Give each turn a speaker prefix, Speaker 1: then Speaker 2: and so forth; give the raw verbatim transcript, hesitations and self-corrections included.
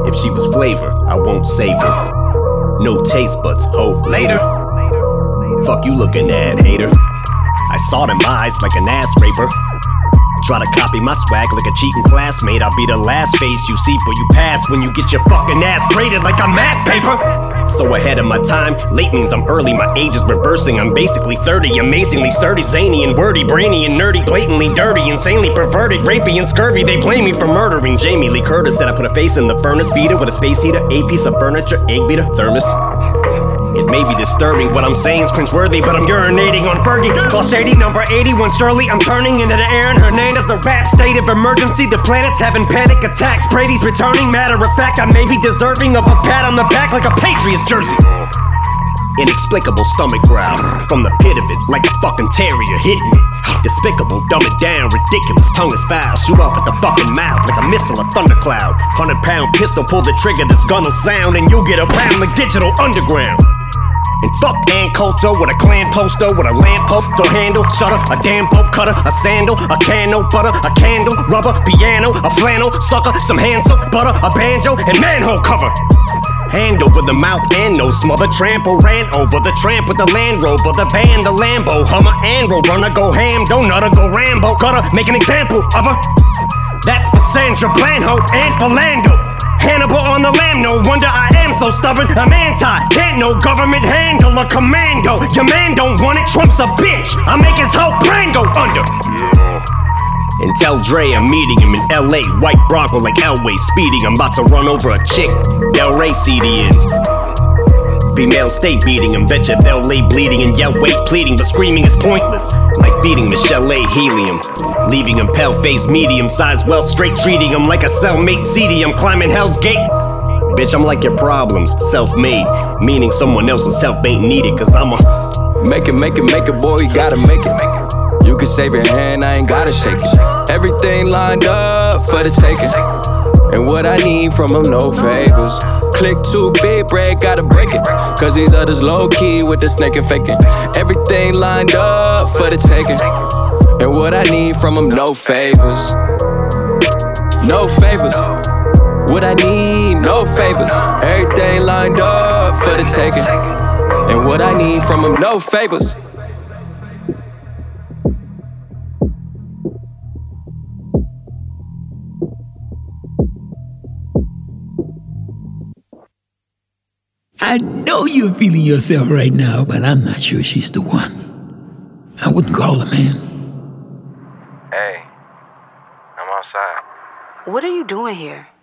Speaker 1: If she was flavor, I won't save her. No taste buds, ho, later. Fuck you looking at, hater. I saw them eyes like an ass raper. Try to copy my swag like a cheating classmate. I'll be the last face you see before you pass when you get your fucking ass graded like a math paper. So ahead of my time, late means I'm early, my age is reversing. I'm basically thirty, amazingly sturdy, zany and wordy, brainy and nerdy, blatantly dirty, insanely perverted, rapey and scurvy. They blame me for murdering Jamie Lee Curtis. Said I put a face in the furnace, beater with a space heater, a piece of furniture, egg beater, thermos. It may be disturbing, what I'm saying is cringeworthy, but I'm urinating on Fergie. Call Shady number eighty-one Shirley. I'm turning into the Aaron Hernandez, the rap state of emergency. The planet's having panic attacks. Brady's returning, matter of fact, I may be deserving of a pat on the back like a Patriots jersey. Inexplicable stomach growl from the pit of it, like a fucking terrier hitting it. Despicable, dumb it down, ridiculous, tongue is foul. Shoot off at the fucking mouth like a missile, a thundercloud. Hundred pound pistol, pull the trigger, this gun'll sound, and you'll get around like Digital Underground. And fuck Ann Coulter with a clan poster, with a lamppost, door handle, shutter, a damn bolt cutter, a sandal, a can of butter, a candle, rubber, piano, a flannel, sucker, some hand soap, butter, a banjo, and manhole cover. Hand over the mouth and no smother, trample, ran over the tramp with the Land Rover, the van, the Lambo, Hummer, and Roadrunner, go ham, don't nutter, go Rambo, gotta make an example of her. That's for Sandra Blanho and Philando. Hannibal on the land, no wonder I am so stubborn. I'm anti, can't no government handle a commando. Your man don't want it, Trump's a bitch. I make his whole plan go under. Yeah. And tell Dre I'm meeting him in L A. White Bronco like Elway speeding. I'm about to run over a chick, Del Rey C D in. Female state beating him, betcha they'll lay bleeding and yell wait pleading, but screaming is pointless. Like feeding Michelle A. helium, leaving him pale-faced, medium-sized wealth, straight treating him like a cellmate seedy. I'm climbing Hell's Gate. Bitch, I'm like your problems, self-made, meaning someone else's help ain't needed, cause I'm a
Speaker 2: make it, make it, make it, boy, you gotta make it. You can save your hand, I ain't gotta shake it. Everything lined up for the taking, and what I need from him, no favors. Click too big, bread, gotta break it, cause these others low-key with the snake and faking. Everything lined up for the taking, and what I need from him, no favors. No favors. What I need, no favors. Everything lined up for the taking, and what I need from him, no favors.
Speaker 3: I know you're feeling yourself right now, but I'm not sure she's the one. I wouldn't call her, man.
Speaker 4: Hey, I'm outside.
Speaker 5: What are you doing here?